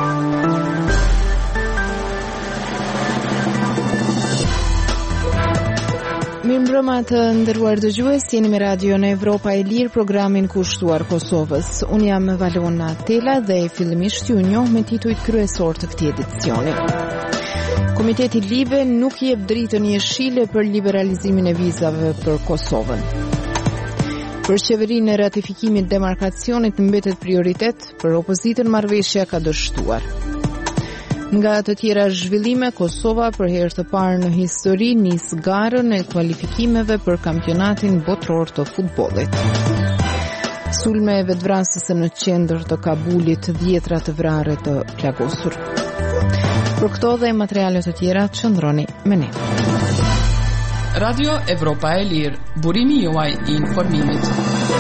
Mirëmbrëma të nderuar dëgjues, jeni me radion Evropa e Lirë, programin kushtuar Kosovës. Unë jam Valona Tela dhe fillimisht ju njoh me titujt kryesor të këtij edicioni. Komiteti Libe nuk jep dritën jeshile për liberalizimin e vizave për Kosovën. Për qeverinë e ratifikimit demarkacionit mbetet prioritet, për opozitën marrëveshja ka dështuar. Nga të tjera zhvillime, Kosova për herë të parë në histori nis garën e kualifikimeve për kampionatin botror të futbollit. Sulme e vetvrasëse në qendër të Kabulit, 10 të vrarë të plagosur. Për këto dhe materiale të tjera, qëndroni me ne. Radio Evropa e Lirë, burimi juaj I informimit.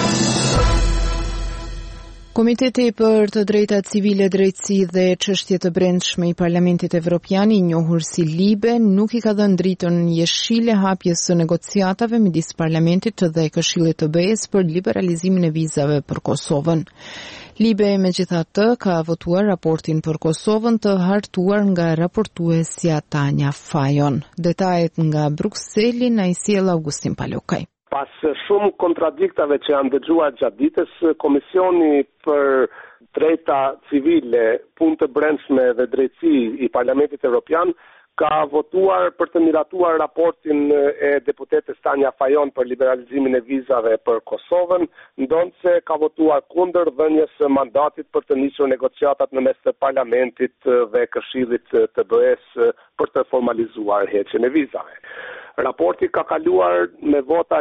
Komiteti për të drejtat civile, drejtësi dhe çështje të brendshme I Parlamentit Evropian, I njohur si Libe, nuk I ka dhënë dritën jeshile hapjes së negociatave midis Parlamentit dhe Këshillit të BE-s për liberalizimin e vizave për Kosovën. Libe megjithatë ka votuar raportin për Kosovën të hartuar nga raportuesja Tanja Fajon. Detajet nga Brukseli na I sjell Augustin Palokaj. Pas shumë kontradiktave që janë dëgjuar gjatë ditës, Komisioni për drejta civile, punë të brendshme dhe drejtësi I Parlamentit Evropian ka votuar për të miratuar raportin e deputetes Tanja Fajon për liberalizimin e vizave për Kosovën, ndonse ka votuar kundër dhënies së mandatit për të nisur negociatat në mes të Parlamentit dhe Këshillit të BE-s për të formalizuar heqjen e vizave. Raporti ka kaluar me vota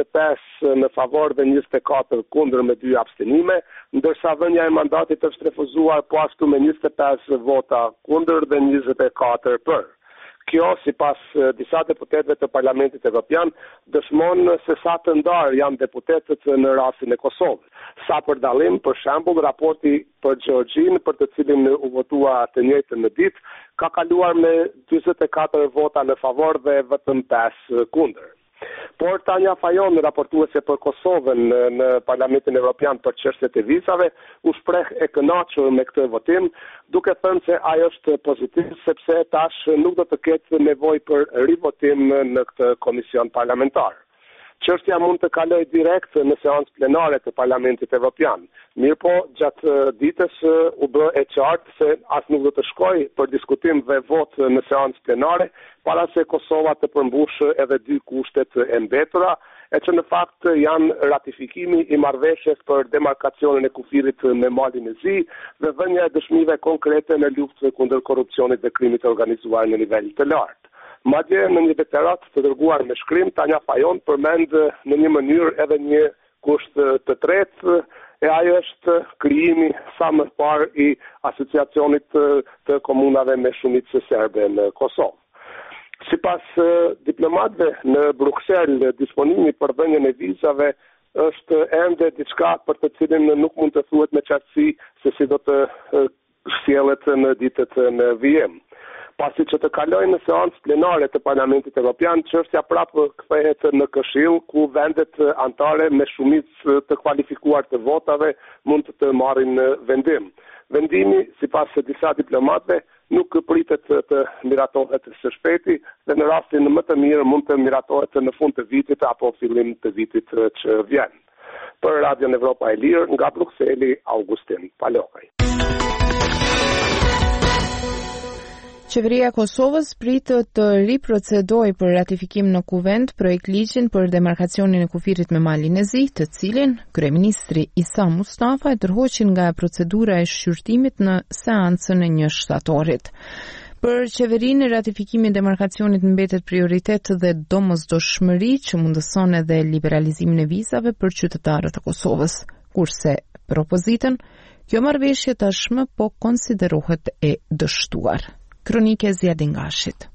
25 në favor dhe 24 kundër me 2 abstenime, ndërsa dhënia e mandatit është refuzuar po ashtu me 25 vota kundër dhe 24 për. Kjo, sipas disa deputetëve të Parlamentit Evropian, dëshmon se sa të ndarë janë deputetët në rastin e Kosovës. Sa për dallim, për shembull, raporti për Gjeorgjinë, për të cilin u votua të njëjtën në ditë, ka kaluar me 44 vota në favor dhe vetëm 5 kundër. Por Tanja Fajon, raportuese për Kosovën në Parlamentin Evropian për çështjet e vizave, u shpreh e kënaqur me këtë votim, duke thënë se ai është pozitiv sepse tash nuk do të ketë nevojë për rivotim në këtë komision parlamentar. Çështja mund të kalojë direkt në seancë plenare të Parlamentit Evropian. Mirëpo, gjatë ditës u bë e qartë se as nuk do të shkojë për diskutim dhe vot në seancë plenare, para se Kosova të përmbushë edhe 2 kushtet e mbetura, e që në fakt janë ratifikimi I marrëveshjes për demarkacionin e kufirit me Malin e Zi dhe dhënia e dëshmive konkrete në luftë kundër korrupsionit dhe krimit të organizuar në nivel të lartë. Madje në një deklarat të dërguar me shkrim, Tanja Fajon përmend në një mënyrë edhe një kusht të tretë, e ajo është krijimi sa më parë I asociacionit të komunave me shumicë serbe në Kosovë. Sipas diplomatëve në Bruksel, disponimi për dhënien e vizave është ende diçka për të cilin nuk mund të thuhet me qartësi se si do të sjellet në ditët në vijim. Pasi që të kalojnë në seancë plenare të Parlamentit Evropian, çështja prapë kthehet në Këshill, ku vendet anëtare me shumicë të kualifikuar të votave mund të marrin vendim. Vendimi, sipas disa diplomatëve, nuk pritet të miratohet së shpejti dhe në rastin më të mirë mund të miratohet në fund të vitit apo fillim të vitit që vjen. Për Radion Evropa e Lirë, nga Brukseli, Augustin Palokaj. Qeveria e Kosovës pritet të riprocedojë për ratifikim në kuvent projekt ligjin për demarkacionin e kufirit me Malin e Zi, të cilin kryeministri Isa Mustafa e tërhoqi nga procedura e shqyrtimit në seancën e 1 shtatorit. Për qeverinë, ratifikimi i demarkacionit mbetet prioritet dhe domosdoshmëri që mundëson edhe liberalizimin e vizave për qytetarët e Kosovës, kurse për opozitën, kjo marrëveshje tashmë po konsiderohet e dështuar. Kronike Zjadingashit.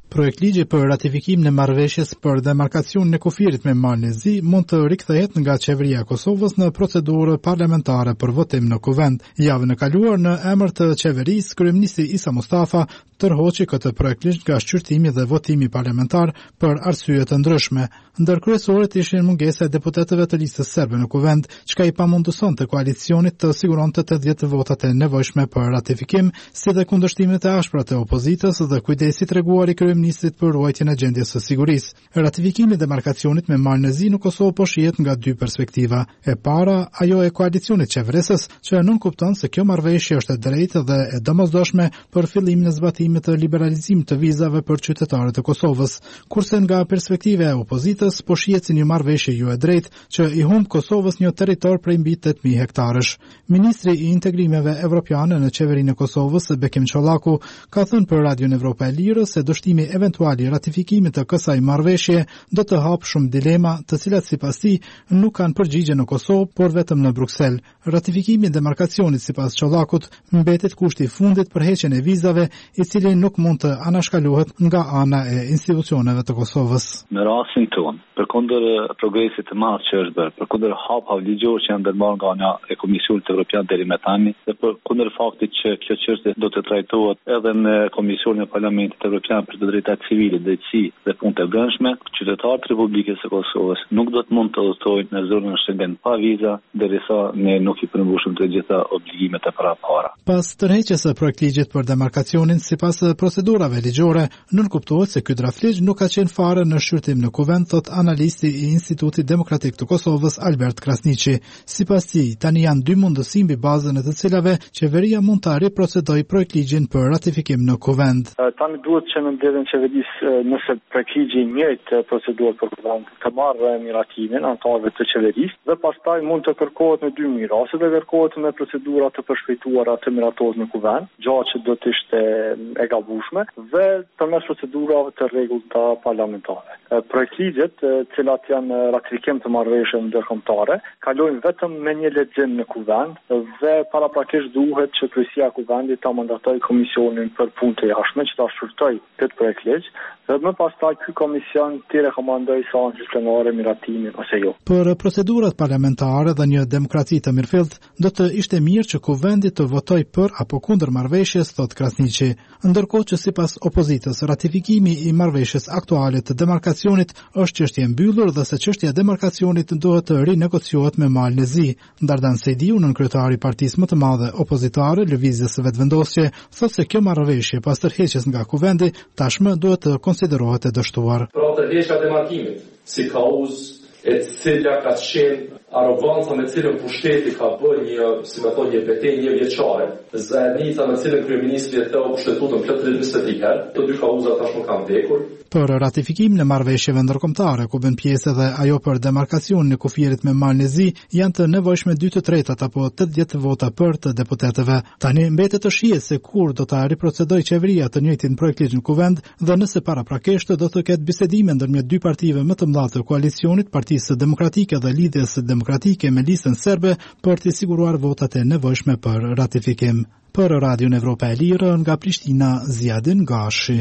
Projekt ligji për ratifikimin e marrëveshjes për demarkacionin e kufirit me Malin e Zi mund të rikthehet nga qeveria e Kosovës në procedurë parlamentare për votim në kuvend. Javën e kaluar në emër të qeverisë, kryeministri Isa Mustafa tërhoqi këtë projekt ligj nga shqyrtimi dhe votimi parlamentar për arsye të ndryshme. Ndër kryesorët ishin mungesa e deputetëve të listës serbe në kuvend, çka i pamundësonte koalicionit të siguronte 80 votat e nevojshme për ratifikim, si dhe kundërshtimet e ashpra të opozitës dhe kujdesi treguar i kryeministrit për ruajtjen e gjendjes së sigurisë. Ratifikimi i demarkacionit me Malin e Zi në Kosovë po shihet nga dy perspektiva. E para, ajo e koalicionit qeverisës, që nënkupton se kjo marrëveshje është e drejtë dhe e domosdoshme për fillimin e zbatimit të liberalizimit të vizave për qytetarët e Kosovës, kurse nga perspektiva e opozitës po shihet si një marrëveshje jo e drejtë që i humb Kosovës një territor prej mbi 8000 hektarësh. Ministri i integrimeve evropiane në qeverinë e Kosovës, Bekim Çollaku, ka thënë për Radion Evropa e Lirë se dështimi eventual i ratifikimit të kësaj marrëveshje do të hapë shumë dilema, të cilat sipas tij nuk kanë përgjigje në Kosovë, por vetëm në Bruksel. Ratifikimi i demarkacionit sipas Çollakut mbetet kushti i fundit për heqjen e vizave, i cili nuk mund të anashkalohet nga ana e institucioneve të Kosovës. Në rastin tonë, përkundër progresit të madh që është bërë, përkundër hapave ligjore që janë ndërmarrë nga ana e Komisionit Evropian deri më tani, dhe përkundër faktit që kjo çështje do të trajtohet edhe në Komisionin e Parlamentit Evropian për të drejtat civile, drejtësi dhe punë të brendshme, qytetarët e Republikës së Kosovës nuk do të mund të udhtojnë në zonën Schengen pa viza, derisa ne nuk i përmbushim të gjitha obligimet e parapara. Pas tërheqjes së projektligjit për demarkacionin sipas procedurave ligjore, nënkuptohet se ky draftligj nuk ka qenë fare në shqyrtim në kuvend, thot analisti i Institutit Demokratik të Kosovës Albert Krasniqi. Sipas tij, tani janë dy mundësi mbi bazën e të cilave qeveria mund ta riprocedojë projektligjin për ratifikim në kuvend. Tani duhet që në mbledhjen e qeverisë, nëse projektligji i njëjtë procedurë për kuvend, të marrë miratimin anëtarëve të qeverisë dhe pastaj mund të kërkohet në dy mënyra, ose të kërkohet me procedura të përshpejtuara të miratohet në kuvend, gjë që do të ishte e gabueshme, dhe përmes procedurave të rregullta parlamentare. Projektligjet, cilat janë ratifikim të marrëveshjeve ndërkombëtare, kalojnë vetëm me një lexim në kuvend dhe paraprakisht duhet që kryesia e kuvendit ta mandatojë komisionin për punë të jashtme që ta shqyrtojë këtë projektligj dhe më pastaj ky komision të rekomandojë seancës plenare miratimin ose jo. Për procedurat parlamentare dhe një demokraci të mirëfillt, do të ishte mirë që kuvendi të votojë për apo kundër marrëveshjes, thot Krasniqi. Ndërkohë që sipas opozitës, ratifikimi i marrëveshjes aktuale të demarkacionit është çështje e mbyllur dhe se çështja e demarkacionit duhet të rinegociohet me Malin e Zi. Dardan Sejdiu, kryetari i partisë më të madhe opozitare, Lëvizjes së Vetëvendosje, thotë se kjo marrëveshje pas tërheqjes nga kuvendi tashmë duhet të konsiderohet e dështuar. Pra tërheqja e demarkimit si kauzë e cila ka qenë aroganca me cilën pushteti ka bërë një betejë një vjeçare, zajednica me cilën kryeministri e theu pushtetutën plot 23 herë, të dy kauza tashmë kanë vdekur. Për ratifikimin e marrëveshjeve ndërkombëtare, ku bën pjesë edhe ajo për demarkacionin e kufirit me Malin e Zi, janë të nevojshme 2/3 apo 80 vota për të deputetëve. Tani mbetet të shihet se kur do ta riprocedojë qeveria të njëjtin projektligj në kuvend dhe nëse paraprakisht do të ketë bisedime ndërmjet dy partive më të mëdha të koalicionit, Partisë Demokratike dhe Lidhjes Demokratike me listën serbe, për të siguruar votat e nevojshme për ratifikim. Për Radion Evropa e Lirë, nga Prishtina, Ziadin Gashi.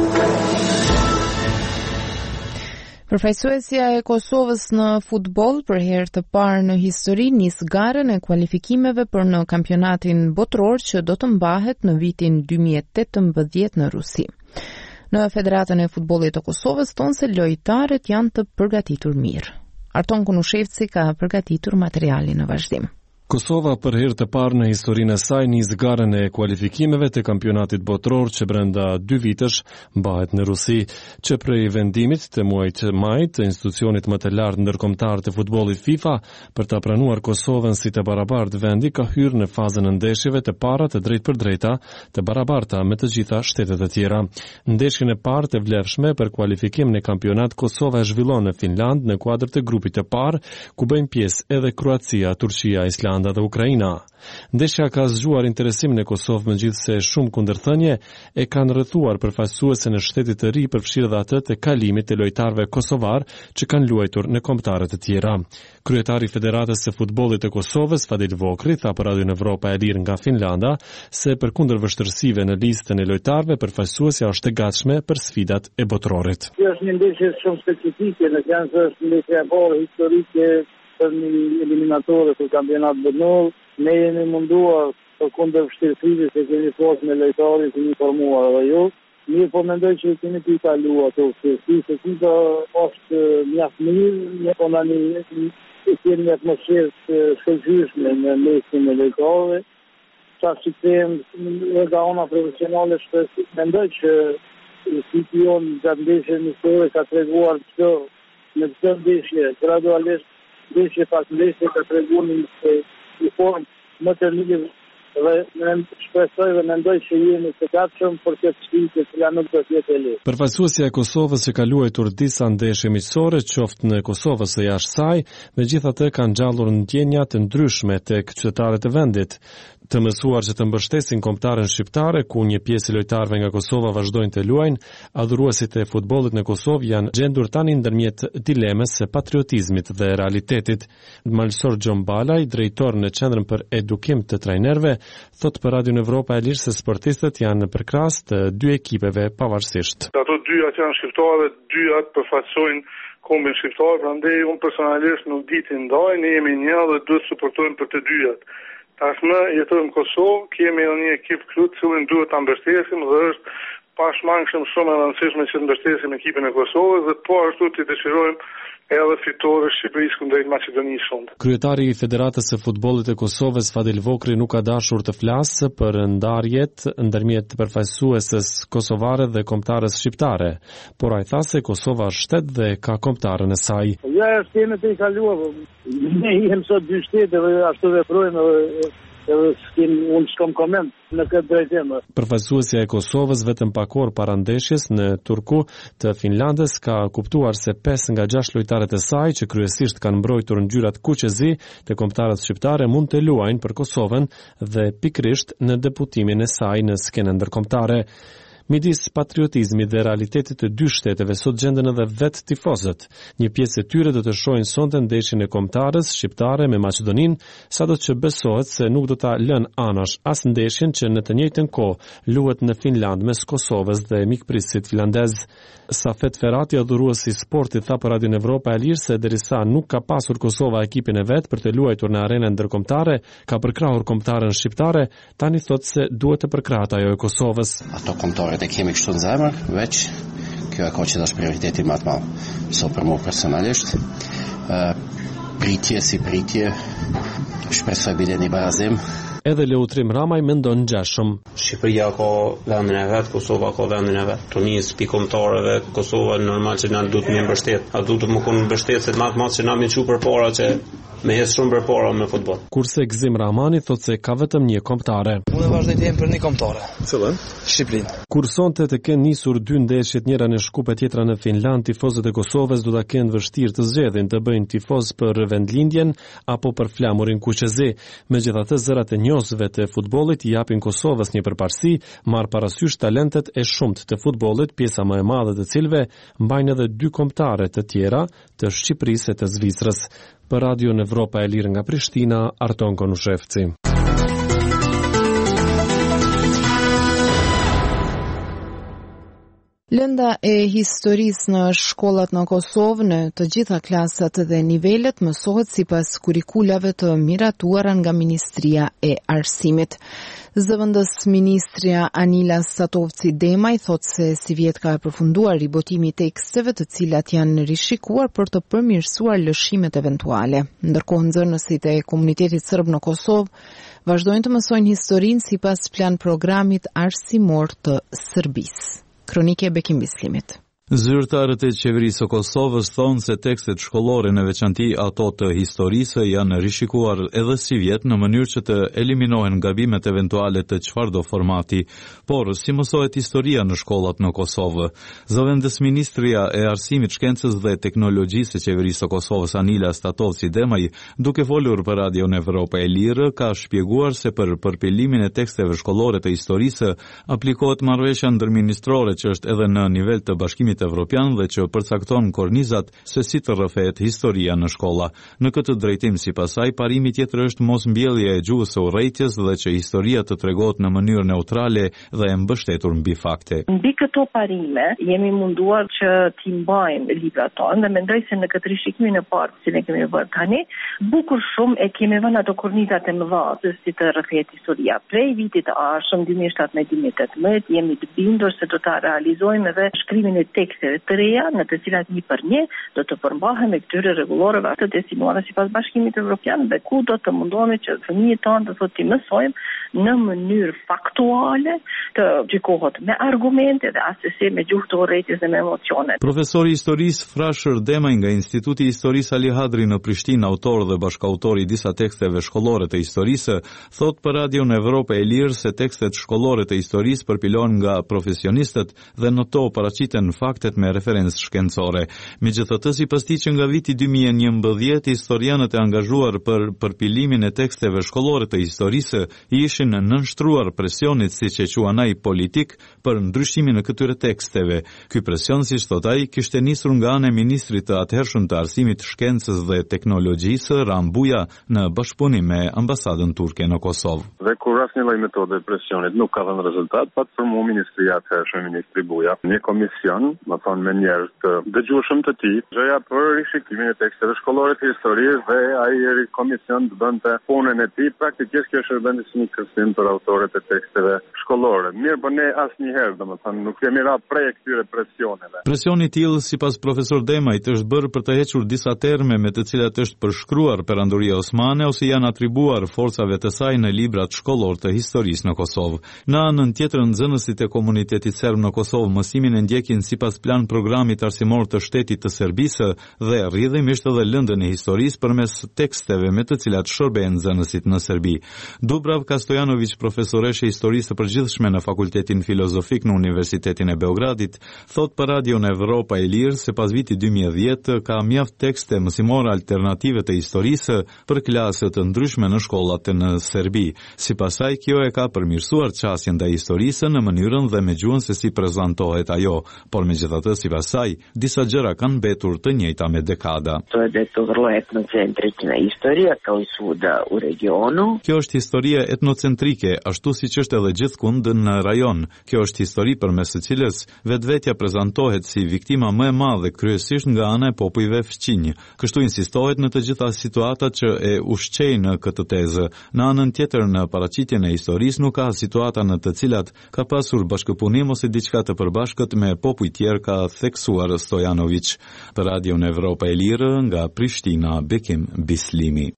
Përfaqësuesja e Kosovës në futboll për herë të parë në histori nis garën e kualifikimeve për në kampionatin botror që do të mbahet në vitin 2018 në Rusi. Në Federatën e Futbollit të Kosovës thonë se lojtarët janë të përgatitur mirë. Arton Kunushevci ka përgatitur materialin në vazhdim. Kosova për herë të parë në historinë e saj nis garën e kualifikimeve të kampionatit botror që brenda 2 vitesh mbahet në Rusi, që prej vendimit të muajit maj të institucionit më të lartë ndërkombëtar të futbollit FIFA për ta pranuar Kosovën si të barabartë vendi ka hyrë në fazën e ndeshjeve të para të drejtpërdrejta të barabarta me të gjitha shtetet e tjera. Ndeshjen e parë të vlefshme për kualifikimin e kampionat Kosova e zhvillon në Finland në kuadër të grupit të parë, ku bëjnë pjesë edhe Kroacia, Turqia, Islandi Finlanda dhe Ukraina. Ndeshja ka zgjuar interesimin e Kosovë, megjithse shumë kundërthënie e kanë rrethuar përfaqësuesen e shtetit të ri, përfshirë edhe atë të kalimit të lojtarëve kosovar që kanë luajtur në kombëtare të tjera. Kryetari i Federatës së Futbollit të Kosovës, Fadil Vokri, tha për Radio Evropa e Lirë nga Finlanda se përkundër vështirësive në listën e lojtarëve, përfaqësuesja është e gatshme për sfidat e botrorit. Kjo është një ndeshje shumë specifike, në sensi se është ndeshje e parë historike për një eliminatore për kampionat botëror. Ne jemi munduar përkundër vështirësive që kemi pasur me lojtarët që një formuar edhe ju. Mirë, po mendoj që kemi të kaluar ato vështirësi, se kika është mjaft mirë, ne po kemi një atmosferë të shkëlqyeshme në mesin e lojtarëve. Që them nga ona profesionale, mendoj që ekipi jonë gjatë ndeshjes historike ka treguar çdo në çdo ndeshje gradualisht, ndeshje pas ndeshje ka treguar një formë më të mirë dhe ne shpresoj dhe mendoj që jemi të gatshëm për këtë sfidë që nuk do të jetë e lehtë. Përfaqësuesja e Kosovës që ka luajtur disa ndeshje miqësore, qoftë në Kosovë ose jashtë saj, megjithatë kanë ngjallur ndjenja të ndryshme tek qytetarët e vendit. Të mësuar që të mbështesin kombëtaren shqiptare, ku një pjesë e lojtarëve nga Kosova vazhdojnë të luajnë, adhuruesit e futbollit në Kosovë janë gjendur tani ndërmjet dilemës së patriotizmit dhe realitetit. Malsor Gjon Balaj, drejtor në Qendrën për Edukim të Trajnerëve, thot për Radio Evropa e Lirë se sportistët janë përkrahas të dy ekipeve pavarësisht. Ato dyja që janë shqiptarë, dyjat përfaqësojnë kombin shqiptar, prandaj unë personalisht nuk di të ndaj, ne jemi një dhe duhet të suportojmë për të dyjat. Tashmë jetojmë në Kosovë, kemi një ekip këtu të cilin duhet ta mbështesim dhe është pashmangshëm shumë e rëndësishme që të mbështesim ekipin e Kosovës dhe po ashtu të dëshirojmë edhe fitore Shqipërisë kundrejt Maqedonisë Së. Kryetari i Federatës së Futbollit të Kosovës, Fadil Vokri, nuk ka dashur të flasë për ndarjet ndërmjet përfaqësuesës kosovare dhe kombëtares shqiptare, por ai tha se Kosova është shtet dhe ka kombëtarën e saj. Ja, është jemi të i kaluar. Ne jemi sot dy shtete dhe ashtu veprojmë edhe unë s'kam koment në këtë drejtim. Përfaqësuesja e Kosovës vetëm pak orë para ndeshjes në Turku të Finlandës ka kuptuar se 5 nga 6 lojtarët e saj, që kryesisht kanë mbrojtur ngjyrat kuqezi të kombëtarët shqiptare, mund të luajnë për Kosovën dhe pikërisht në deputimin e saj në skenën ndërkombëtare. Midis patriotizmit dhe realitetit të dy shteteve sot gjenden edhe vetë tifozët. Një pjesë e tyre do të shohin sonte ndeshjen e kombëtares shqiptare me Maqedoninë, sado që besohet se nuk do ta lënë anash as ndeshjen që në të njëjtën kohë luhet në Finland mes Kosovës dhe mikprisit finlandez. Safet Ferrati, adhuruesi i sportit, tha për Radio Evropa e Lirë se derisa nuk ka pasur Kosova ekipin e vet për të luajtur në arenën ndërkombëtare, ka përkrahur kombëtaren shqiptare, tani thotë se duhet të përkrahet ajo e Kosovës. Ato kombëtarët e kemi kështu në zemër, veç kjo e ka që është prioriteti më të madh. So për mua personalisht, pritje si pritje, shpresoj bile një barazim. Edhe Leutrim Ramaj mendon ngjashëm. Shqipëria ka vendin e vet, Kosova ka vendin e vet. Tonis pikomtarëve, Kosova normal që na duhet më mbështet. A duhet të më kon mbështetëse më të madh që na më çu përpara që me hes shumë përpara me futboll. Kurse Gzim Rahmani thotë se ka vetëm një kombëtare. Unë vazhdoj të jem për një kombëtare. Cëllën? Shqipërinë. Kur sonte të kenë nisur dy ndeshjet, njëra në Shkup e tjetra në Finland, tifozët e Kosovës do ta kenë vështirë të zgjedhin të bëjnë tifoz për vendlindjen apo për flamurin kuqezi. Megjithatë, zërat e njohësve të futbollit i japin Kosovës një përparësi, marr parasysh talentet e shumt të futbollit, pjesa më e madhe të cilëve mbajnë edhe dy kombëtare të tjera të Shqipërisë e të Zvicrës. Për Radio Evropa e Lirë nga Prishtina, Arton Konushevci. Lënda e historisë në shkollat në Kosovë në të gjitha klasat dhe nivelet mësohet sipas kurikulave të miratuara nga Ministria e Arsimit. Zëvendës ministrja Anila Satovci Demaj thot se si vjet ka përfunduar ribotimi i teksteve të cilat janë rishikuar për të përmirësuar lëshimet eventuale. Ndërkohë nxënësit e komunitetit serb në Kosovë vazhdojnë të mësojnë historinë sipas plan programit arsimor të Serbisë. Kronike Bekim Bislimit. Zyrtarët e qeverisë së Kosovës thonë se tekstet shkollore në veçanti ato të historisë janë rishikuar edhe si vjet në mënyrë që të eliminohen gabimet eventuale të çfarëdo formati, por si mësohet historia në shkollat në Kosovë. Zëvendësministria e Arsimit, Shkencës dhe Teknologjisë së qeverisë së Kosovës Anila Statovci Demaj, duke folur për Radion Evropa e Lirë, ka shpjeguar se për përpilimin e teksteve shkollore të historisë aplikohet marrëveshja ndërministrore që është edhe në nivel të Bashkimit Evropian dhe që përcakton kornizat se si të rrëfehet historia në shkolla. Në këtë drejtim, sipas saj, parimi tjetër është mos mbjellja e gjuhës së urrejtjes dhe që historia të tregohet në mënyrë neutrale dhe e mbështetur mbi fakte. Mbi këto parime jemi munduar që t'i mbajmë librat tonë dhe mendoj se në këtë rishikimin e parë që ne kemi bërë tani, bukur shumë e kemi vënë ato kornizat e mëdha se si të rrëfehet historia. Prej vitit të ardhshëm 2017-2018 jemi të bindur se do ta realizojmë edhe shkrimin e teksteve të reja në të cilat një për një do të përmbahen me këtyre rregulloreve të destinuara sipas Bashkimit Evropian dhe ku do të mundohemi që fëmijët tanë të t'i mësojmë në mënyrë faktuale të gjykohet me argumente dhe asesi me gjuhë të urrejtjes dhe me emocione. Profesori historisë Frashër Demaj nga Instituti i Historisë Ali Hadri në Prishtinë, autor dhe bashkautor i disa teksteve shkollore të historisë, thot për Radion Evropa e Lirë se tekstet shkollore të historisë përpilohen nga profesionistët dhe në to paraqiten faktet me referencë shkencore. Megjithatë, sipas tij që nga viti 2011 historianët e angazhuar për përpilimin e teksteve shkollore të historisë ishin nënshtruar presionit, siç e quan ai, politik për ndryshimin e këtyre teksteve. Ky presion, siç thot ai, kishte nisur nga ana e ministrit të atëhershëm të Arsimit, Shkencës dhe Teknologjisë Rambuja në bashkëpunim me ambasadën turke në Kosovë. Dhe kur asnjë lloj metode presionit nuk ka dhënë rezultat, pat formu ministria atëhershëm, ministri Buja, një komision, më thonë me njerëz të dëgjueshëm të tij, gjëja për rishikimin e teksteve shkollore të historisë dhe ai komision të bënte punën e tij. Praktikisht kjo shërben si një kërcim për autorët e teksteve shkollore. Mirë, po ne asnjëherë, domethënë, nuk kemi ra prej këtyre presioneve. Presioni i tillë, sipas profesor Demajt, është bërë për të hequr disa terme me të cilat është përshkruar perandoria osmane ose janë atribuar forcave të saj në librat shkollor të historisë në Kosovë. Në anën tjetër, nxënësit e komunitetit serb në Kosovë mësimin e ndjekin sipas plan programit arsimor të shtetit të Serbisë dhe rrjedhimisht edhe lëndën e historisë përmes teksteve me të cilat shërbejnë nxënësit në Serbi. Dubravka Stojanović, profesoreshe historisë të përgjithshme në Fakultetin Filozofik në Universitetin e Beogradit, thot për Radion Evropa e Lirë se pas vitit 2010 ka mjaft tekste mësimore alternative të historisë për klase të ndryshme në shkollat në Serbi. Sipas saj, kjo e ka përmirësuar qasjen ndaj historisë në mënyrën dhe me gjuhën se si prezantohet ajo, por megjithatë, sipas saj, disa gjëra kanë mbetur të njëjta me dekada. Kjo është historia etnocentrike, ashtu siç është edhe gjithkund në rajon. Kjo është histori përmes së cilës vetvetja prezantohet si viktima më e madhe, kryesisht nga ana e popujve fqinj. Kështu insistohet në të gjitha situatat që e ushqejnë këtë tezë. Në anën tjetër, në paraqitjen e historisë nuk ka situata në të cilat ka pasur bashkëpunim ose diçka të përbashkët me popuj tjerë, ka theksuar Stojanović. Për Radion Evropa e Lirë, nga Prishtina, Bekim Bislimi.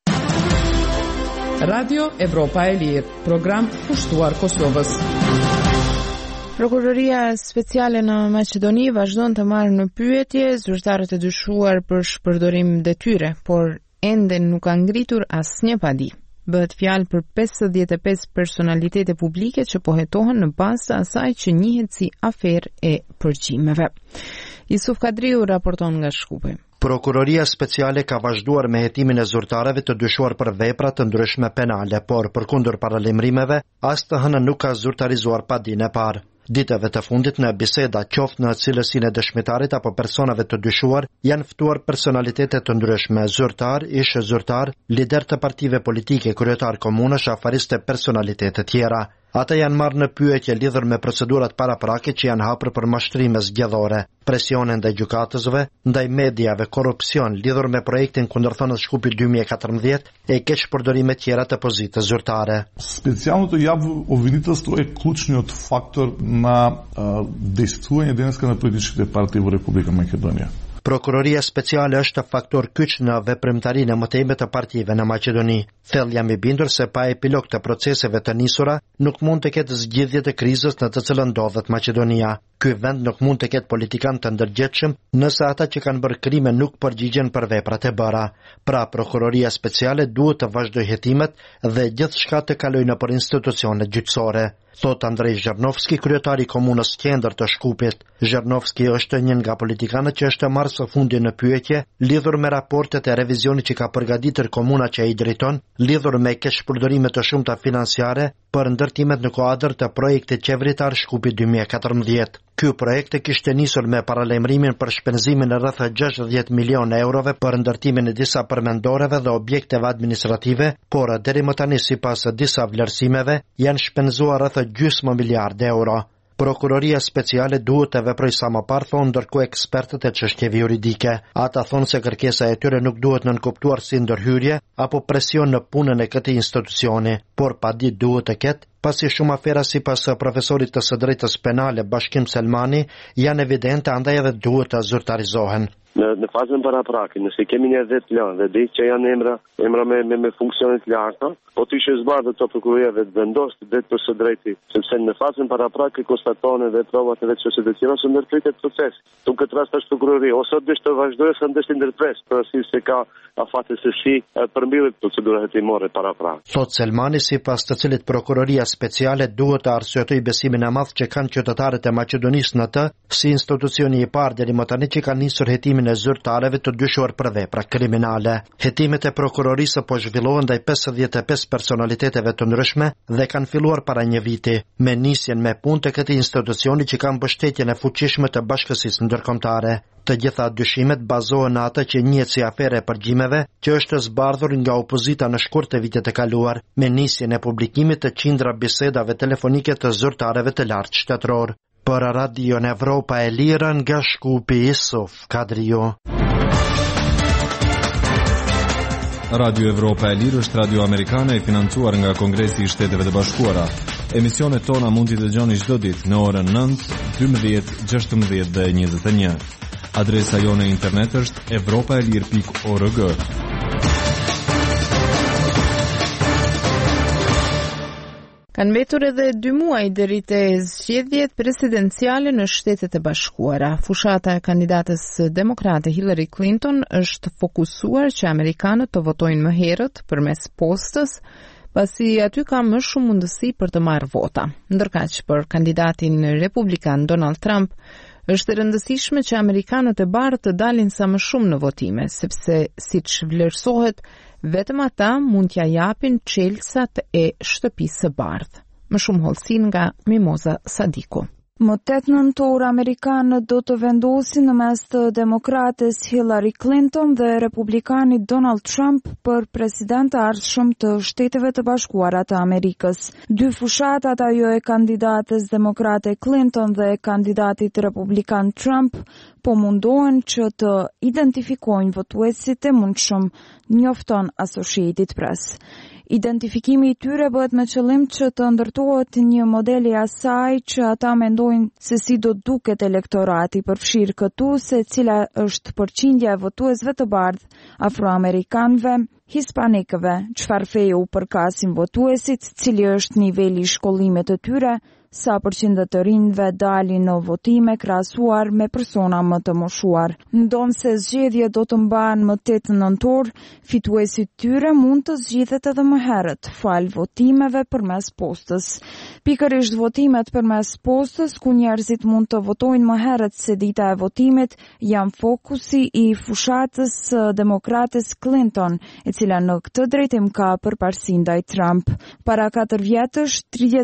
Radio Evropa e Lirë, program kushtuar Kosovës. Prokuroria speciale në Maqedoni vazhdon të marrë në pyetje zyrtarët e dyshuar për shpërdorim detyre, por ende nuk ka ngritur asnjë padi. Bëhet fjalë për 55 personalitete publike që pohetohen në bazë të asaj që njihet si aferë e përgjimeve. Yusuf Kadriu raporton nga Shkupi. Prokuroria speciale ka vazhduar me hetimin e zyrtarëve të dyshuar për vepra të ndryshme penale, por përkundër paralajmërimeve, as të hënën nuk ka zyrtarizuar padinë e parë. Ditëve të fundit në biseda, qoftë në cilësinë e dëshmitarit apo personave të dyshuar, janë ftuar personalitete të ndryshme, zyrtar, ish zyrtar, lider të partive politike, kryetar komunësh, afariste, personalitete tjera. Ata janë marrë në pyetje lidhur me procedurat paraprake që janë hapur për mashtrime zgjedhore, presione ndaj gjykatësve, ndaj mediave, korrupsion lidhur me projektin kundërthonës Shkupi 2014 e keq përdorime tjera të pozitës zyrtare. Специалното явно обвинителство е клучниот фактор на действување денеска на политичките партии во Република Македонија. Prokuroria speciale është faktor kyç në veprimtarinë e mëtejme të partive në Maqedoni. Thellë jam I bindur se pa epilog të proceseve të nisura, nuk mund të ketë zgjidhje të krizës në të cilën ndodhet Maqedonia. Ky vend nuk mund të ketë politikan të ndërgjetshëm nëse ata që kanë bërë krime nuk përgjigjen për veprat e bëra. Pra, prokuroria speciale duhet të vazhdojë hetimet dhe gjithçka të kalojë nëpër institucione gjyqësore, thot Andrej Zhernovski, kryetari i komunës Qendër të Shkupit. Zhernovski është një nga politikanët që është marrë së fundi në pyetje lidhur me raportet e revizionit që ka përgatitur komuna që ai drejton, lidhur me keqpërdorime të shumta financiare për ndërtimet në kuadër të projektit qeveritar Shkupi 2014. Ky projekt kishte nisur me paralajmërimin për shpenzimin e rreth 60 milionë eurove për ndërtimin e disa përmendoreve dhe objekteve administrative, por deri më tani sipas disa vlerësimeve janë shpenzuar rreth gjysmë miliardë euro. Prokuroria speciale duhet të veprojë sa më parë, thonë ndërkohë ekspertët e çështjeve juridike. Ata thonë se kërkesa e tyre nuk duhet nënkuptuar si ndërhyrje apo presion në punën e këtij institucioni, por paditë duhet të ketë, pasi shumë afera sipas profesorit të së drejtës penale Bashkim Selmani janë evidente, andaj edhe duhet të zyrtarizohen. Në fazën paraprake, nëse kemi një 10 lanë dhe di që janë emra me funksione të larta, po të ishe zbardhë të prokuroria dhe të vendos të drejtë për së drejti, sepse në fazën paraprake konstatone dhe provat edhe çështjet e tjera së ndërpritet procesi. Në këtë rast është prokuroria ose dësht të vazhdojë ose dësht të ndërpres, për arsye se ka afate se si përmbyllet procedura hetimore paraprake. Thot Selmani, sipas të cilit prokuroria speciale duhet të arsyetojë besimin e madh që kanë qytetarët e Maqedonisë në të, si institucioni i parë deri më tani që ka nisur hetimin e zyrtarëve të dyshuar për vepra kriminale. Hetimet e prokurorisë po zhvillohen ndaj 55 personaliteteve të ndryshme dhe kanë filluar para një viti, me nisjen me punë të këtij institucioni që ka mbështetjen e fuqishme të bashkësisë ndërkombëtare. Të gjitha dyshimet bazohen në atë që njihet si afere e përgjimeve, që është zbardhur nga opozita në shkurt të vitet e kaluar, me nisjen e publikimit të qindra bisedave telefonike të zyrtarëve të lartë shtetëror. Për Radio Evropa e Lirë nga Shkupi, Isuf Kadrio. Radio Evropa e Lirë është radio amerikane e financuar nga Kongresi i Shteteve të Bashkuara. Emisionet tona mund t'i dëgjoni çdo ditë në orën 9, 12, 16 dhe 21. Adresa jone internet është evropaelir.org. Kanë mbetur edhe 2 muaj deri te zgjedhjet presidenciale në Shtetet e Bashkuara. Fushata e kandidates demokrate Hillary Clinton është fokusuar që amerikanët të votojnë më herët përmes postës, pasi aty ka më shumë mundësi për të marrë vota. Ndërkaq për kandidatin republikan Donald Trump është e rëndësishme që amerikanët e bardhë të dalin sa më shumë në votime, sepse siç vlerësohet, vetëm ata mund t'ja japin çelësat e shtëpisë së bardhë. Më shumë hollësi nga Mimoza Sadiku. Më 8 nëntor amerikanët do të vendosin në mes të demokrates Hillary Clinton dhe republikanit Donald Trump për president të ardhshëm të Shteteve të Bashkuara të Amerikës. 2 fushatat, ajo e kandidates demokrate Clinton dhe kandidatit republikan Trump, po mundohen që të identifikojnë votuesit e mundshëm, njofton Associated Press. Identifikimi i tyre bëhet me qëllim që të ndërtohet një model i asaj që ata mendojnë se si do duket elektorati, përfshirë këtu se cila është përqindja e votuesve të bardhë, afroamerikanëve, hispanikëve, çfarë feje u përkasin votuesit, cili është niveli i shkollimit të tyre, sa përqind të rinjve dalin në votime krahasuar me persona më të moshuar. Ndonë se zgjedhje do të mbahen më 8 nëntor, fituesit tyre mund të zgjidhet edhe më herët, fal votimeve përmes postës. Pikërisht votimet përmes postës, ku njerëzit mund të votojnë më herët se dita e votimit, janë fokusi i fushatës demokrates Clinton, e cila në këtë drejtim ka përparësi ndaj Trump. Para 4 vjetësh,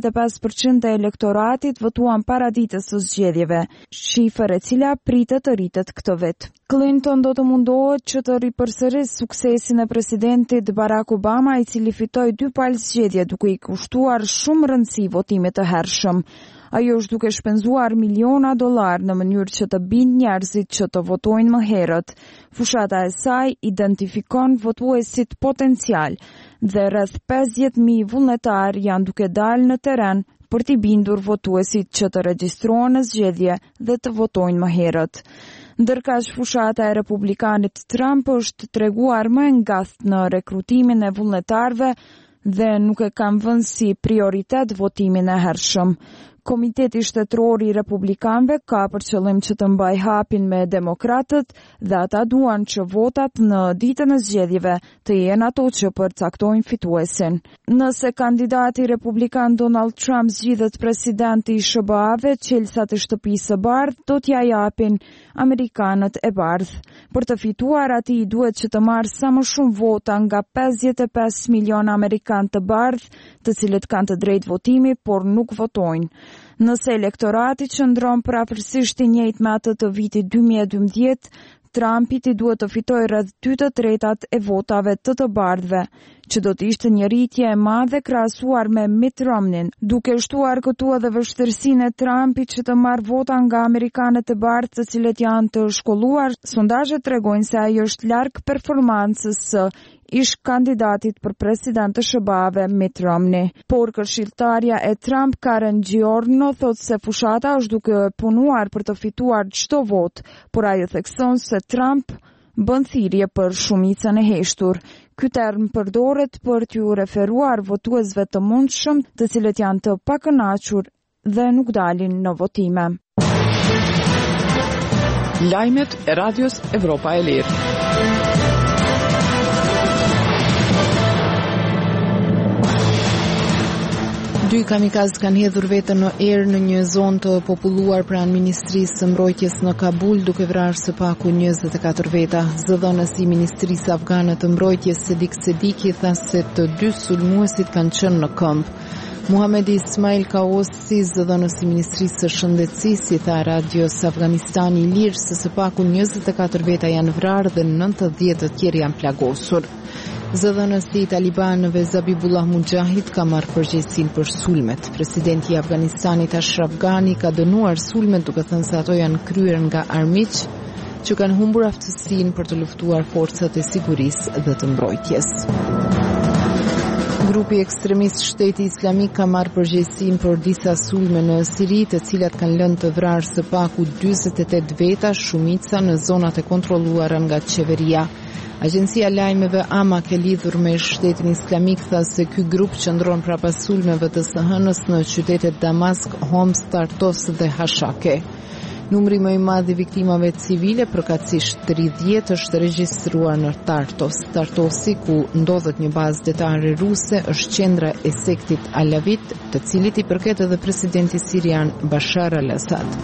35% e elektoratit votuan para ditës së zgjedhjeve, shifër e cila pritet të rritet këtë vit. Clinton do të mundohet që të ripërsërisë suksesin e presidentit Barack Obama, i cili fitoi 2 palë zgjedhje duke i kushtuar shumë rëndësi votimit të hershëm. Ajo është duke shpenzuar miliona dollar në mënyrë që të bindë njerëzit që të votojnë më herët. Fushata e saj identifikon votuesit potencial dhe rreth 50.000 vullnetar janë duke dalë në teren për t'i bindur votuesit që të regjistrohen në zgjedhje dhe të votojnë më herët. Ndërkaq fushata e republikanit Trump është treguar më ngathtë në rekrutimin e vullnetarëve dhe nuk e kanë vënë si prioritet votimin e hershëm. Komiteti Shtetëror I Republikanëve ka për qëllim që të mbajë hapin me demokratët dhe ata duan që votat në ditën e zgjedhjeve të jenë ato që përcaktojnë fituesin. Nëse kandidati republikan Donald Trump zgjidhet presidenti I SBA-ve, qelsat e shtëpisë së bardhë do t'ja japin amerikanët e bardhë. Për të fituar, atij duhet që të marrë sa më shumë vota nga 55 milion amerikanë të bardhë, të cilët kanë të drejtë votimi, por nuk votojnë. Nëse elektorati qëndron prapërsisht I njëjtë me atë të vitit 2012, Trumpit I duhet të fitojë rreth 2/3 e votave të bardhëve, që do të ishte një rritje e madhe krahasuar me Mitt Romney, duke shtuar këtu edhe vështirësinë e Trumpit që të marrë vota nga amerikanët e bardhë të cilët janë të shkolluar. Sondazhet tregojnë se ai është larg performancës së ish kandidatit për president të SBA-ve Mitt Romney. Por këshilltarja e Trump, Karen Giorno, thot se fushata është duke punuar për të fituar çdo votë, por ajo thekson se Trump bën thirrje për shumicën e heshtur. Ky term përdoret për t'ju referuar votuesve të mundshëm, të cilët janë të pakënaqur dhe nuk dalin në votime. Lajmet e Radios Evropa e Lirë. Dy kamikaz kanë hedhur veten në erë në një zonë të populluar pranë Ministrisë së Mbrojtjes në Kabul, duke vrarë së paku 24 veta. Zëdhënësi I Ministrisë Afgane të Mbrojtjes Sedik Sediki tha se të dy sulmuesit kanë qenë në këmbë. Muhamedi Ismail Kaosi, zëdhënësi I Ministrisë së Shëndetësisë, I tha radios Afganistani I Lirë se së paku 24 veta janë vrarë dhe 90 të tjerë janë plagosur. Zëdhënësi I talibanëve Zabihullah Mujahid ka marrë përgjegjësinë për sulmet. Presidenti I Afganistanit Ashraf Ghani ka dënuar sulmet duke thënë se ato janë kryer nga armiq që kanë humbur aftësinë për të luftuar forcat e sigurisë dhe të mbrojtjes. Grupi ekstremist Shteti Islamik ka marrë përgjegjësinë për disa sulme në Siri, të cilat kanë lënë të vrarë së paku 48 veta, shumica në zonat e kontrolluara nga qeveria. Agjencia lajmeve Amak e lidhur me Shtetin Islamik tha se ky grup qëndron prapas sulmeve të së hënës në qytetet Damask, Homs, Tartos dhe Hashake. Numri më I madh I viktimave civile, përkatësisht 30, është regjistruar në Tartos. Tartosi, ku ndodhet një bazë detare ruse, është qendra e sektit Alavit, të cilit I përket edhe presidenti sirian Bashar al-Assad.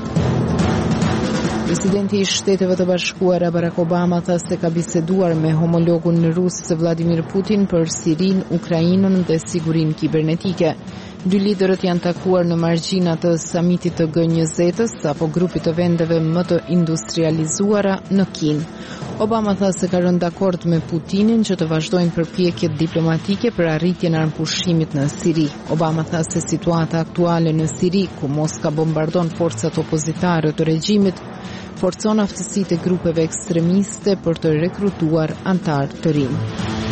Presidenti I Shteteve të Bashkuara Barack Obama tha se ka biseduar me homologun rus Vladimir Putin për Sirin, Ukrainën dhe sigurinë kibernetike. Dy liderët janë takuar në margjina të samitit të G20-s apo grupit të vendeve më të industrializuara në Kinë. Obama tha se ka rënë dakord me Putinin që të vazhdojnë përpjekjet diplomatike për arritjen e armpushimit në Siri. Obama tha se situata aktuale në Siri, ku Moska bombardon forcat opozitare të regjimit, forcon aftësitë e grupeve ekstremiste për të rekrutuar antarë të rinj.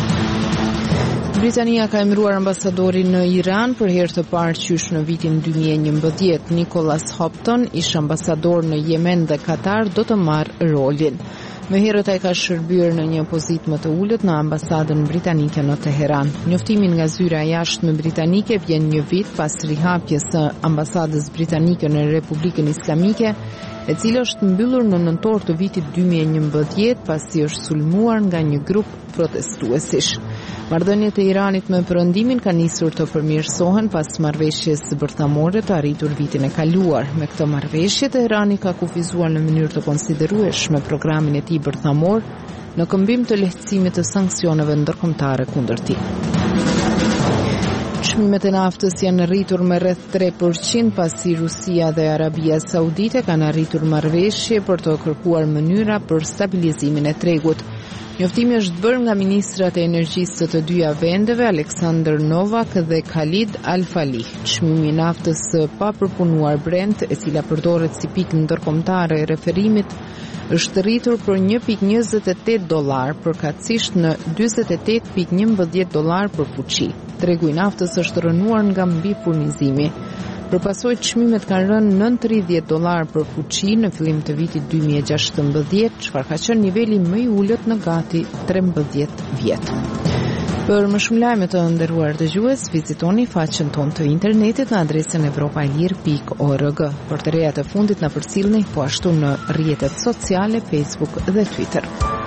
Britania ka emëruar ambasadorin në Iran për herë të parë qysh në vitin 2011. Nicholas Hopton, ish ambasador në Yemen dhe Katar, do të marrë rolin. Më herët ai ka shërbyer në një pozitë më të ulët në ambasadën britanike në Teheran. Njoftimin nga zyra jashtme britanike vjen një vit pas rihapjes së ambasadës britanike në Republikën Islamike, e cila është mbyllur në nëntor të vitit 2011 pasi është sulmuar nga një grup protestuesish. Marrëdhëniet e Iranit me Perëndimin kanë nisur të përmirësohen pas marrëveshjes bërthamore të arritur vitin e kaluar. Me këtë marrëveshje, Teherani ka kufizuar në mënyrë të konsiderueshme programin e tij bërthamor në këmbim të lehtësimit të sanksioneve ndërkombëtare kundër tij. Çmimet e naftës janë rritur me rreth 3% pasi Rusia dhe Arabia Saudite kanë arritur marrëveshje për të kërkuar mënyra për stabilizimin e tregut. Njoftimi është bërë nga ministrat e energjisë të të dyja vendeve, Alexander Novak dhe Khalid Al-Falih. Çmimi I naftës së papërpunuar Brent, e cila përdoret si pikë ndërkombëtare e referimit, është rritur për $1.28, përkatësisht në $48.11 për fuqi. Tregu I naftës është rënuar nga mbifurnizimi. Përpasoj çmimet kanë rënë $9.30 për fuqi në fillim të vitit 2016, çfarë ka qenë niveli më I ulët në gati 13 vjet. Për më shumë lajme të nderuar dëgjues, vizitoni faqen tonë të internetit në adresën evropailir.org. Për të rejat e fundit na përcjellni po ashtu në rrjetet sociale, Facebook dhe Twitter.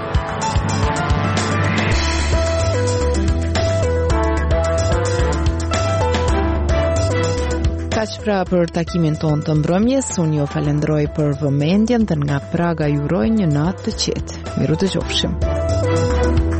Kaq pra për takimin ton të mbrëmjes, unë ju falenderoj për vëmendjen dhe nga Praga ju uroj një natë të qetë. Miru dëgjofshim.